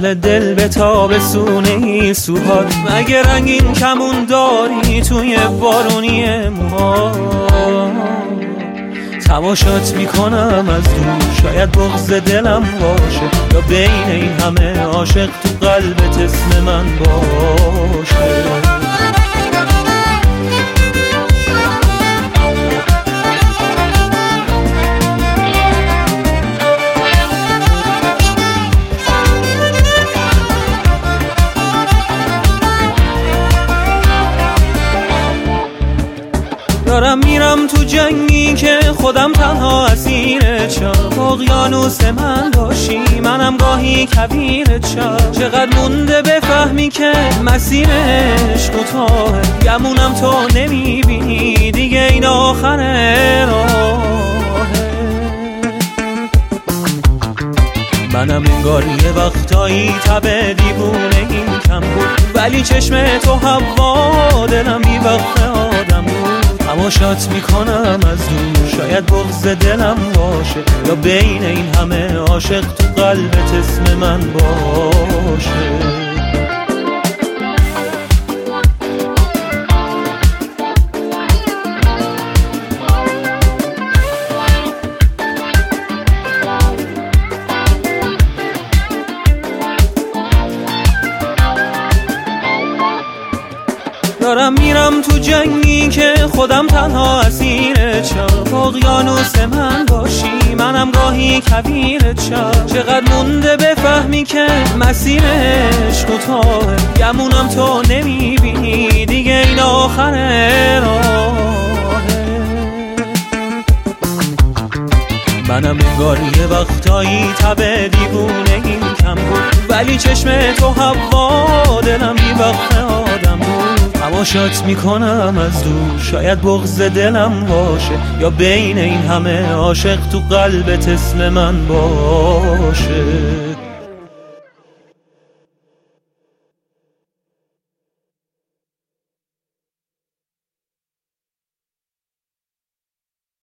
نقل دل به تابستون این سوهاد، مگه رنگین کمون داری توی بارونی موها؟ تماشات میکنم از دور، شاید بغض دلم باشه یا بین این همه عاشق تو قلبت اسم من باشه. دارم میرم تو جنگی که خودم تنها اسیرت شم، اقیانوس من باشی منم گاهی کبیرت شم. چقدر مونده بفهمی که مسیرش کوتاهه، گمونم تو نمیبینی دیگه این آخر راهه. منم انگار یه وقتایی تب دیوونه این کم بود، ولی چشم تو هوا دلم بی وقت آدم بود. تماشات میکنم از دور، شاید بغض دلم باشه یا بین این همه عاشق تو قلبت اسم من باشه. دارم میرم تو جنگی که خودم تنها اسیرت شم، اقیانوس من باشی منم گاهی کبیرت شم. چقدر مونده بفهمی که مسیرش کوتاهه، گمونم تو نمیبینی دیگه این آخر راهه. منم انگار یه وقتایی تب دیوونه این کم بود، ولی چشم تو هوا دلم بی وقت آدم بود. تماشات میکنم از دور، شاید بغض دلم باشه یا بین این همه عاشق تو قلبت اسم من باشه.